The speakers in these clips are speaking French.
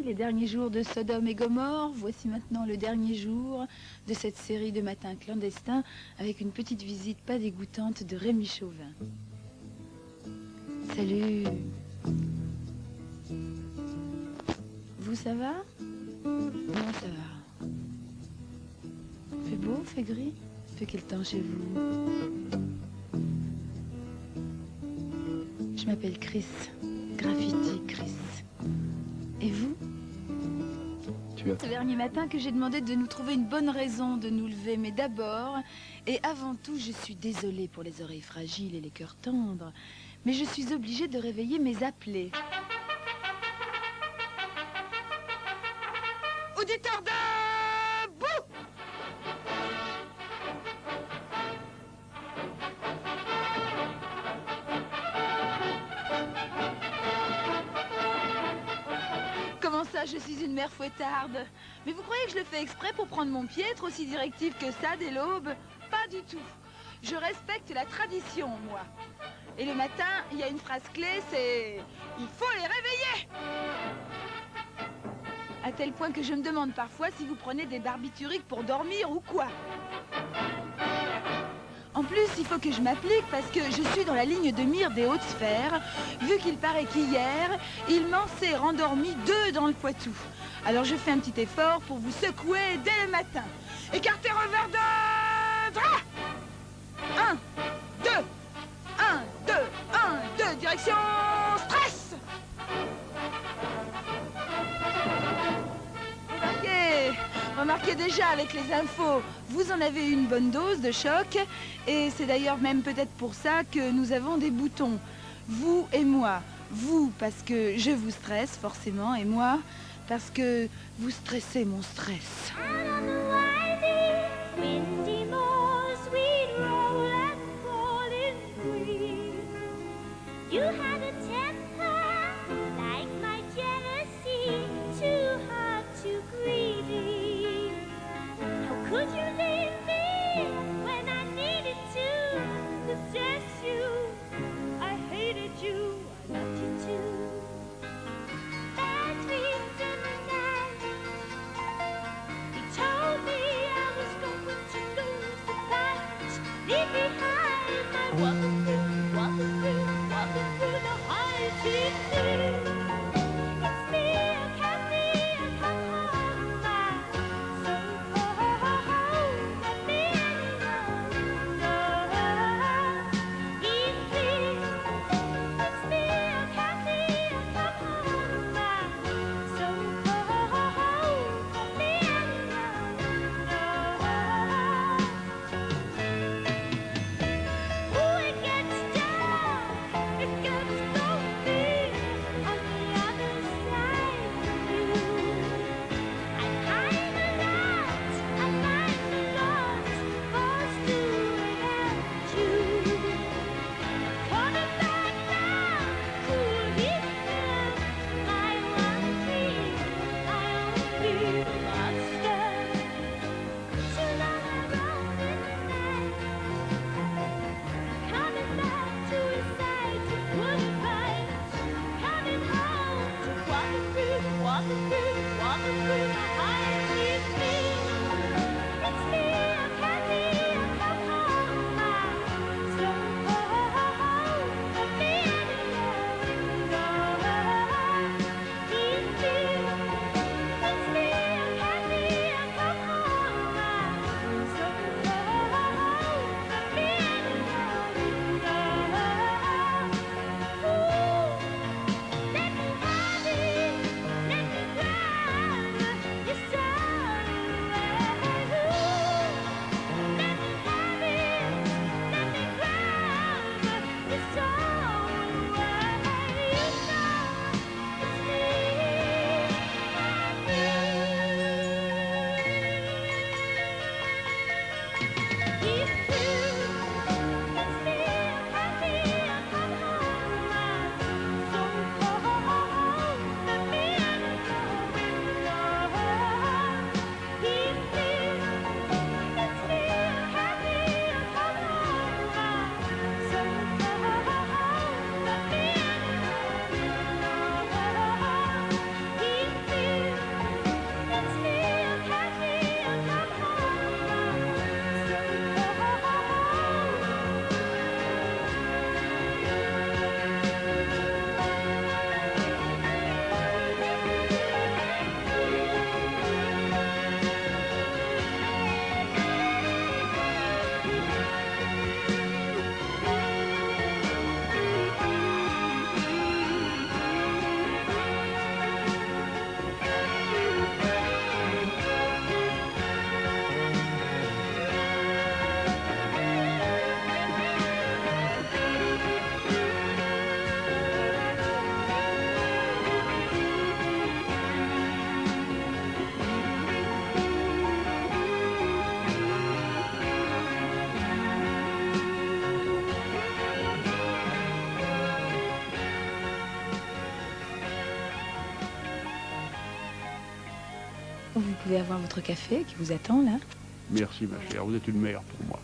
les derniers jours de Sodome et Gomorrhe. Voici maintenant le dernier jour de cette série de matins clandestins avec une petite visite pas dégoûtante de Rémi Chauvin. Salut. Vous, ça va? Non, ça va. Fait beau, fait gris? Fait quel temps chez vous? Je m'appelle Chris. Graffiti Chris. Et vous? Ce dernier matin que j'ai demandé de nous trouver une bonne raison de nous lever. Mais d'abord, et avant tout, je suis désolée pour les oreilles fragiles et les cœurs tendres. Mais je suis obligée de réveiller mes appelés. Auditeurs debout! Comment ça, je suis une mère fouettarde? Mais vous croyez que je le fais exprès pour prendre mon pied, être aussi directive que ça dès l'aube? Pas du tout. Je respecte la tradition, moi. Et le matin, il y a une phrase clé, c'est « Il faut les réveiller !» À tel point que je me demande parfois si vous prenez des barbituriques pour dormir ou quoi. En plus, il faut que je m'applique parce que je suis dans la ligne de mire des hautes sphères, vu qu'il paraît qu'hier, il m'en s'est rendormi 2 dans le Poitou. Alors je fais un petit effort pour vous secouer dès le matin. Écartez revers de drap. 1, 2, 1, 2, 1, 2, direction stress. Remarquez déjà avec les infos, vous en avez une bonne dose de choc. Et c'est d'ailleurs même peut-être pour ça que nous avons des boutons. Vous et moi. Vous parce que je vous stresse forcément et moi parce que vous stressez mon stress. Vous pouvez avoir votre café qui vous attend, là. Merci, ma chère, vous êtes une mère pour moi.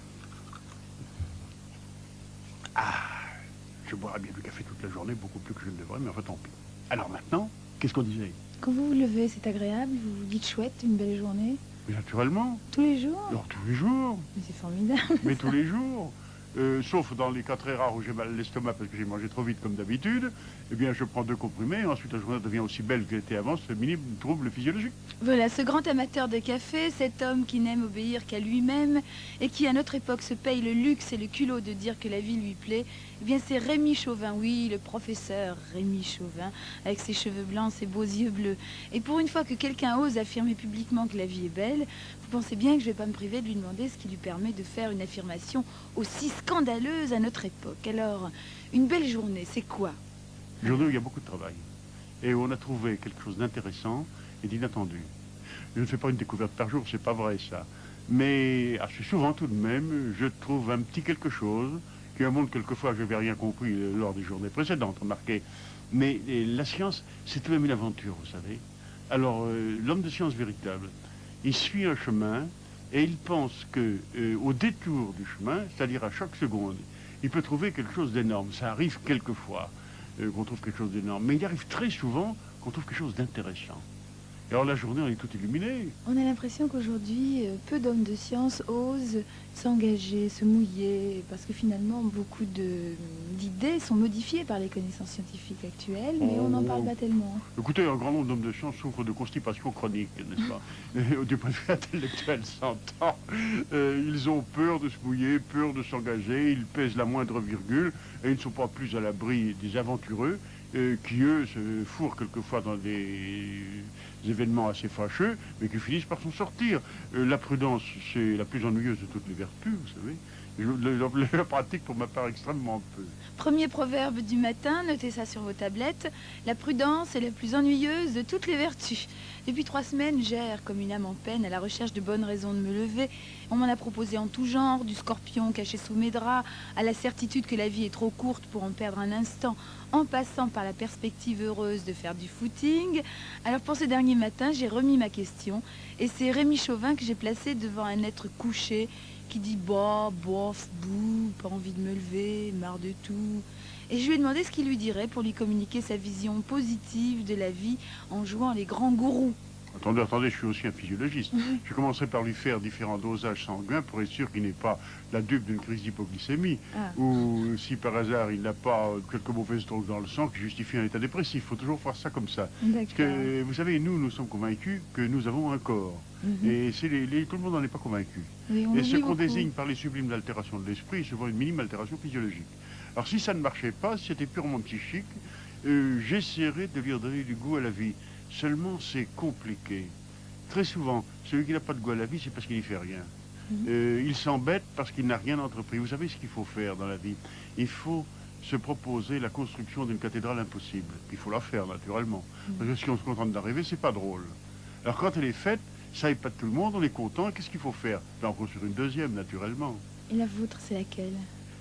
Ah, je boirais bien du café toute la journée, beaucoup plus que je ne devrais, mais enfin tant pis. Alors maintenant, qu'est-ce qu'on disait? Quand vous vous levez, c'est agréable, vous vous dites chouette, une belle journée. Mais naturellement. Tous les jours? Alors tous les jours. Mais c'est formidable. Mais tous les jours. Sauf dans les cas très rares où j'ai mal à l'estomac parce que j'ai mangé trop vite comme d'habitude, eh bien je prends 2 comprimés et ensuite la journée devient aussi belle qu'elle était avant, ce minime trouble physiologique. Voilà, ce grand amateur de café, cet homme qui n'aime obéir qu'à lui-même et qui à notre époque se paye le luxe et le culot de dire que la vie lui plaît, eh bien c'est Rémi Chauvin, oui, le professeur Rémi Chauvin, avec ses cheveux blancs, ses beaux yeux bleus. Et pour une fois que quelqu'un ose affirmer publiquement que la vie est belle, vous pensez bien que je ne vais pas me priver de lui demander ce qui lui permet de faire une affirmation aussi scandaleuse à notre époque. Alors, une belle journée, c'est quoi? Une journée où il y a beaucoup de travail et où on a trouvé quelque chose d'intéressant et d'inattendu. Je ne fais pas une découverte par jour, c'est pas vrai ça. Mais assez souvent tout de même, je trouve un petit quelque chose qui montre quelquefois je n'avais rien compris lors des journées précédentes, remarquez. Mais la science, c'est tout de même une aventure, vous savez. Alors, l'homme de science véritable, il suit un chemin et il pense que au détour du chemin, c'est-à-dire à chaque seconde, il peut trouver quelque chose d'énorme. Ça arrive quelquefois qu'on trouve quelque chose d'énorme, mais il arrive très souvent qu'on trouve quelque chose d'intéressant. Et alors la journée, on est tout illuminé. On a l'impression qu'aujourd'hui, peu d'hommes de science osent s'engager, se mouiller, parce que finalement, beaucoup d'idées sont modifiées par les connaissances scientifiques actuelles, mais on n'en parle pas tellement. Écoutez, un grand nombre d'hommes de science souffrent de constipation chronique, n'est-ce pas? Et du point de vue intellectuel, s'entend. Ils ont peur de se mouiller, peur de s'engager, ils pèsent la moindre virgule, et ils ne sont pas plus à l'abri des aventureux, qui, eux, se fourrent quelquefois dans des événements assez fâcheux, mais qui finissent par s'en sortir. La prudence, c'est la plus ennuyeuse de toutes les vertus, vous savez. Je la pratique pour ma part extrêmement peu. Premier proverbe du matin, notez ça sur vos tablettes, la prudence est la plus ennuyeuse de toutes les vertus. Depuis 3 semaines, j'erre comme une âme en peine à la recherche de bonnes raisons de me lever. On m'en a proposé en tout genre, du scorpion caché sous mes draps, à la certitude que la vie est trop courte pour en perdre un instant, en passant par la perspective heureuse de faire du footing. Alors pour ce dernier matin, j'ai remis ma question, et c'est Rémi Chauvin que j'ai placé devant un être couché, qui dit bah, bof, bouh, pas envie de me lever, marre de tout. Et je lui ai demandé ce qu'il lui dirait pour lui communiquer sa vision positive de la vie en jouant les grands gourous. Attendez, je suis aussi un physiologiste. Je commencerai par lui faire différents dosages sanguins pour être sûr qu'il n'est pas la dupe d'une crise d'hypoglycémie. Ou si par hasard il n'a pas quelques mauvaises drogues dans le sang qui justifient un état dépressif. Il faut toujours faire ça comme ça. Parce que, vous savez, nous sommes convaincus que nous avons un corps. Et tout le monde n'en est pas convaincu. Oui, et ce qu'on désigne par les sublimes altérations de l'esprit, c'est souvent une minime altération physiologique. Alors si ça ne marchait pas, si c'était purement psychique, j'essaierais de lui redonner du goût à la vie. Seulement, c'est compliqué. Très souvent, celui qui n'a pas de goût à la vie, c'est parce qu'il n'y fait rien. Il s'embête parce qu'il n'a rien entrepris. Vous savez ce qu'il faut faire dans la vie? Il faut se proposer la construction d'une cathédrale impossible. Il faut la faire, naturellement. Parce que si on se contente d'arriver, c'est pas drôle. Alors quand elle est faite, ça épate tout le monde, on est content. Qu'est-ce qu'il faut faire? En construire une deuxième, naturellement. Et la vôtre, c'est laquelle?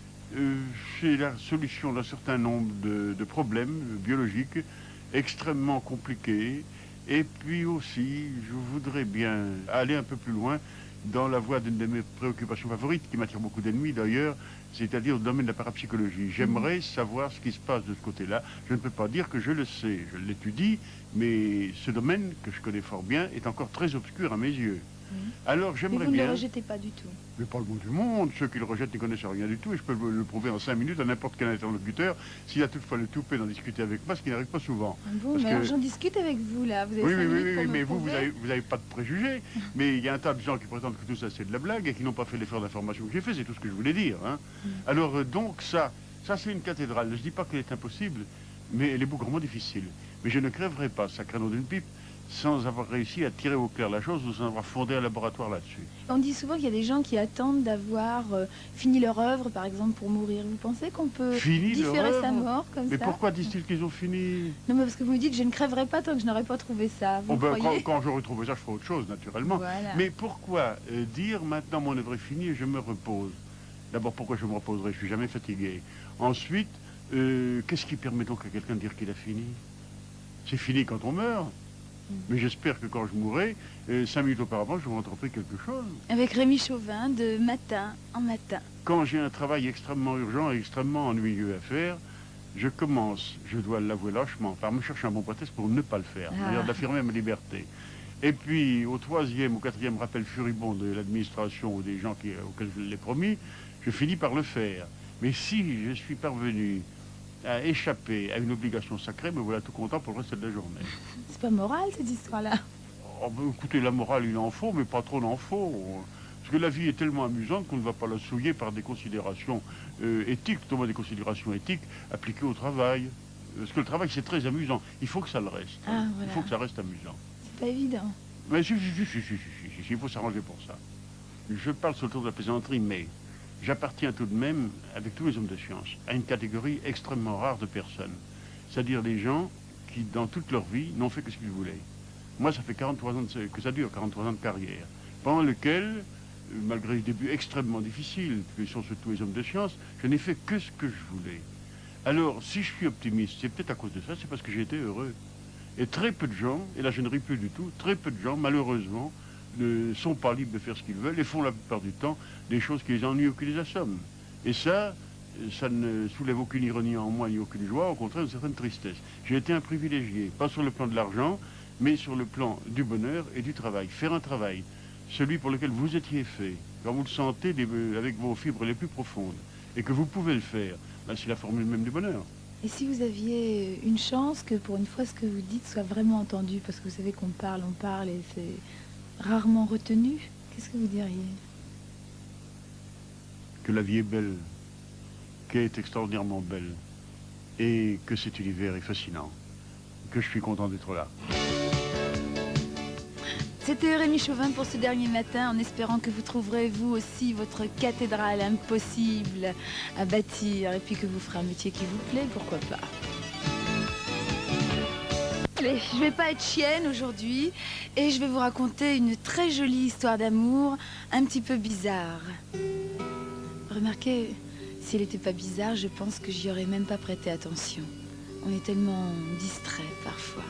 C'est la solution d'un certain nombre de problèmes biologiques extrêmement compliqués. Et puis aussi, je voudrais bien aller un peu plus loin dans la voie d'une de mes préoccupations favorites, qui m'attire beaucoup d'ennemis d'ailleurs, c'est-à-dire le domaine de la parapsychologie. J'aimerais savoir ce qui se passe de ce côté-là. Je ne peux pas dire que je le sais, je l'étudie, mais ce domaine, que je connais fort bien, est encore très obscur à mes yeux. Alors j'aimerais bien... Mais vous ne le rejetez pas du tout? Mais pas le bout du monde. Ceux qui le rejettent ne connaissent rien du tout, et je peux le prouver en 5 minutes à n'importe quel interlocuteur, s'il a toutefois le toupet d'en discuter avec moi, ce qui n'arrive pas souvent. Bon, mais alors j'en discute avec vous, là. Vous avez oui, mais vous n'avez pas de préjugés. Mais il y a un tas de gens qui prétendent que tout ça c'est de la blague et qui n'ont pas fait l'effort d'information que j'ai fait, c'est tout ce que je voulais dire. Hein. Alors donc ça c'est une cathédrale. Je ne dis pas qu'elle est impossible, mais elle est bougrement difficile. Mais je ne crèverai pas, sacrément d'une pipe, sans avoir réussi à tirer au clair la chose ou sans avoir fondé un laboratoire là-dessus. On dit souvent qu'il y a des gens qui attendent d'avoir fini leur œuvre, par exemple, pour mourir. Vous pensez qu'on peut différer sa mort comme ça? Mais pourquoi disent-ils qu'ils ont fini? Non, mais parce que vous me dites, je ne crèverai pas tant que je n'aurai pas trouvé ça. Vous croyez? Quand j'aurai trouvé ça, je ferai autre chose, naturellement. Voilà. Mais pourquoi dire maintenant mon œuvre est finie et je me repose? D'abord, pourquoi je me reposerai? Je suis jamais fatigué. Ensuite, qu'est-ce qui permet donc à quelqu'un de dire qu'il a fini? C'est fini quand on meurt. Mais j'espère que quand je mourrai, 5 minutes auparavant, j'aurai entrepris quelque chose. Avec Rémi Chauvin, de matin en matin. Quand j'ai un travail extrêmement urgent et extrêmement ennuyeux à faire, je commence, je dois l'avouer lâchement, par me chercher un bon prétexte pour ne pas le faire, d'ailleurs d'affirmer ma liberté. Et puis, au 3e ou 4e rappel furibond de l'administration ou des gens auxquels je l'ai promis, je finis par le faire. Mais si je suis parvenu à échapper à une obligation sacrée, me voilà tout content pour le reste de la journée. C'est pas moral, cette histoire-là. Oh, ben, écoutez, la morale, il en faut, mais pas trop d'en faut. Parce que la vie est tellement amusante qu'on ne va pas la souiller par des considérations éthiques, notamment des considérations éthiques appliquées au travail. Parce que le travail, c'est très amusant. Il faut que ça le reste. Ah, voilà. Il faut que ça reste amusant. C'est pas évident. Mais si, il faut s'arranger pour ça. Je parle sur le tour de la plaisanterie, mais j'appartiens tout de même, avec tous les hommes de science, à une catégorie extrêmement rare de personnes. C'est-à-dire des gens qui, dans toute leur vie, n'ont fait que ce qu'ils voulaient. Moi, ça fait 43 ans que ça dure, 43 ans de carrière, pendant lequel, malgré des débuts extrêmement difficiles, que sont surtout les hommes de science, je n'ai fait que ce que je voulais. Alors, si je suis optimiste, c'est peut-être à cause de ça, c'est parce que j'ai été heureux. Et très peu de gens, et là je ne ris plus du tout, très peu de gens, malheureusement, ne sont pas libres de faire ce qu'ils veulent et font la plupart du temps des choses qui les ennuient ou qui les assomment. Et ça ne soulève aucune ironie en moi ni aucune joie, au contraire une certaine tristesse. J'ai été un privilégié, pas sur le plan de l'argent, mais sur le plan du bonheur et du travail. Faire un travail, celui pour lequel vous étiez fait, quand vous le sentez avec vos fibres les plus profondes, et que vous pouvez le faire, ben, c'est la formule même du bonheur. Et si vous aviez une chance que pour une fois ce que vous dites soit vraiment entendu, parce que vous savez qu'on parle et c'est rarement retenu, qu'est-ce que vous diriez? Que la vie est belle, qu'elle est extraordinairement belle, et que cet univers est fascinant, que je suis content d'être là. C'était Rémi Chauvin pour ce dernier matin, en espérant que vous trouverez vous aussi votre cathédrale impossible à bâtir, et puis que vous ferez un métier qui vous plaît, pourquoi pas. Allez, je vais pas être chienne aujourd'hui, et je vais vous raconter une très jolie histoire d'amour, un petit peu bizarre. Remarquez, si elle n'était pas bizarre, je pense que j'y aurais même pas prêté attention. On est tellement distrait parfois.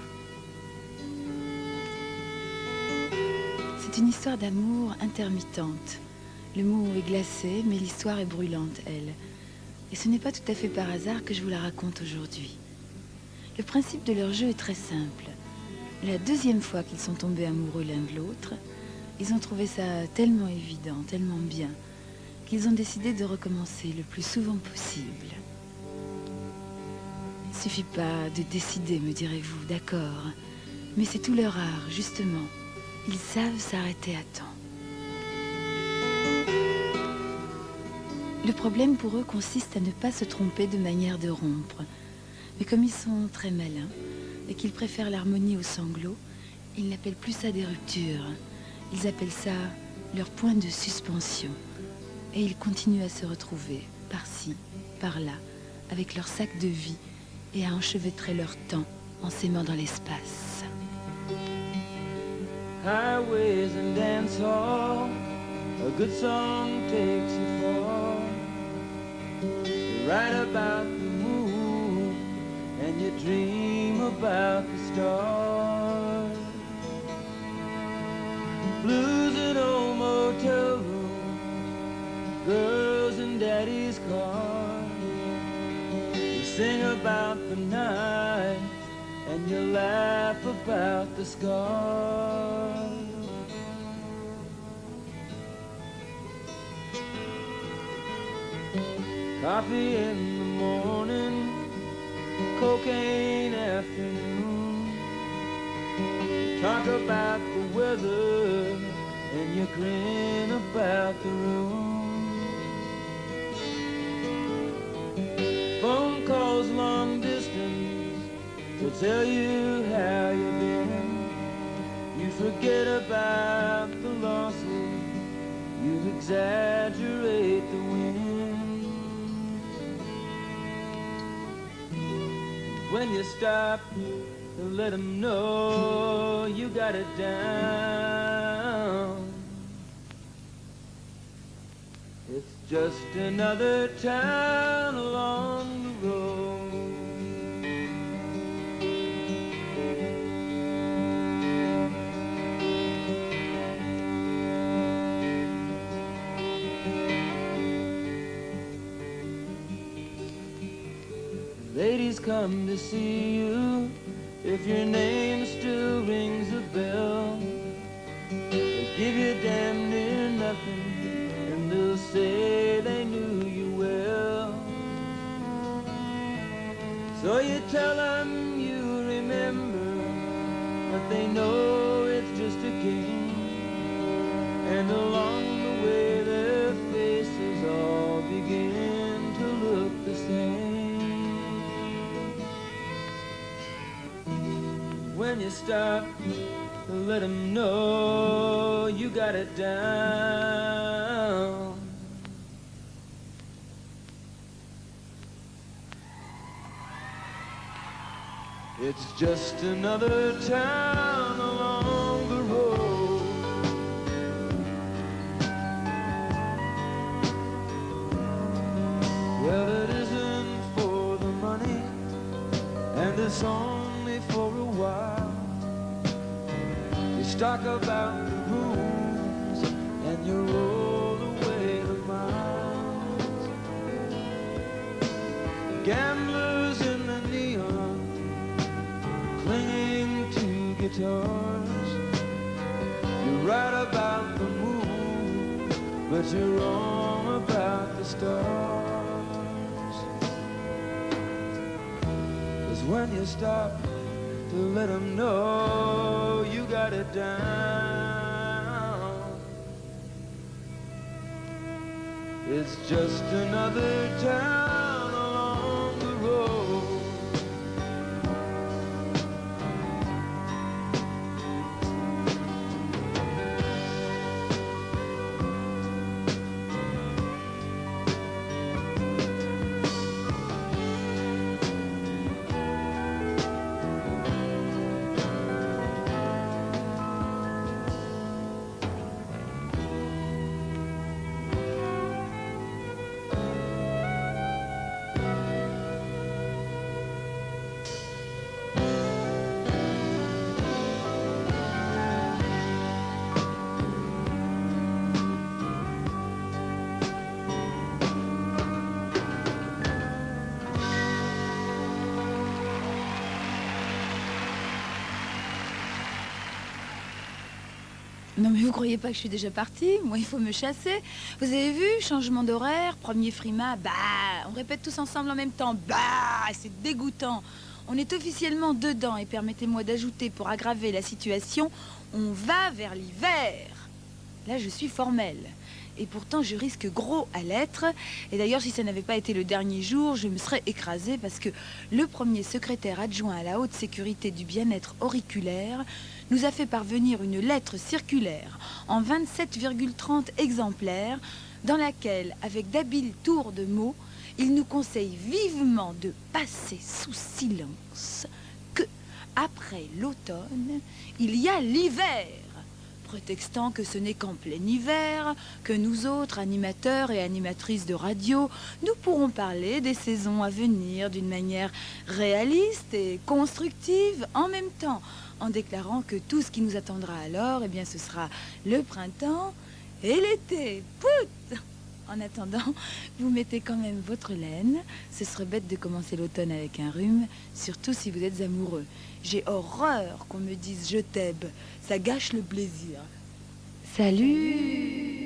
C'est une histoire d'amour intermittente. Le mot est glacé, mais l'histoire est brûlante, elle. Et ce n'est pas tout à fait par hasard que je vous la raconte aujourd'hui. Le principe de leur jeu est très simple. La deuxième fois qu'ils sont tombés amoureux l'un de l'autre, ils ont trouvé ça tellement évident, tellement bien, qu'ils ont décidé de recommencer le plus souvent possible. Il ne suffit pas de décider, me direz-vous, d'accord. Mais c'est tout leur art, justement. Ils savent s'arrêter à temps. Le problème pour eux consiste à ne pas se tromper de manière de rompre. Mais comme ils sont très malins et qu'ils préfèrent l'harmonie au sanglot, ils n'appellent plus ça des ruptures. Ils appellent ça leur point de suspension. Et ils continuent à se retrouver, par-ci, par-là, avec leur sac de vie et à enchevêtrer leur temps en s'aimant dans l'espace. Highways and dance hall, a good song takes you far. You write about the moon and you dream about the stars. Blues in old motel room, girls in daddy's car. You sing about the night and you laugh about the scars. Coffee in the morning, cocaine afternoon. Talk about the weather and you grin about the room. Phone calls long distance to tell you how you've been. You forget about the losses, you exaggerate the wins. When you stop to let them know you got it down, it's just another town along the road. he's come to see you. If your name still rings a bell, they'll give you damn near nothing, and they'll say they knew you well. So you tell them you remember, but they know it's just a game, and along the way their faces all begin to look the same. When you stop to let them know you got it down, it's just another town along the road. Well, it isn't for the money, and it's only for a while. You talk about the rooms, and you roll away the miles. Gamblers in the neon, clinging to guitars. You're right about the moon, but you're wrong about the stars. 'Cause when you stop to let them know you got it down, it's just another town along the road. Non mais vous croyez pas que je suis déjà partie? Moi il faut me chasser. Vous avez vu, changement d'horaire, premier frima, bah on répète tous ensemble en même temps, bah c'est dégoûtant. On est officiellement dedans et permettez-moi d'ajouter pour aggraver la situation, on va vers l'hiver. Là je suis formelle. Et pourtant je risque gros à l'être. Et d'ailleurs si ça n'avait pas été le dernier jour, je me serais écrasée parce que le premier secrétaire adjoint à la haute sécurité du bien-être auriculaire nous a fait parvenir une lettre circulaire en 27,30 exemplaires dans laquelle, avec d'habiles tours de mots, il nous conseille vivement de passer sous silence que, après l'automne, il y a l'hiver, prétextant que ce n'est qu'en plein hiver que nous autres, animateurs et animatrices de radio, nous pourrons parler des saisons à venir d'une manière réaliste et constructive en même temps, en déclarant que tout ce qui nous attendra alors, eh bien, ce sera le printemps et l'été. Pout! En attendant, vous mettez quand même votre laine. Ce serait bête de commencer l'automne avec un rhume, surtout si vous êtes amoureux. J'ai horreur qu'on me dise « je t'aime ». Ça gâche le plaisir. Salut!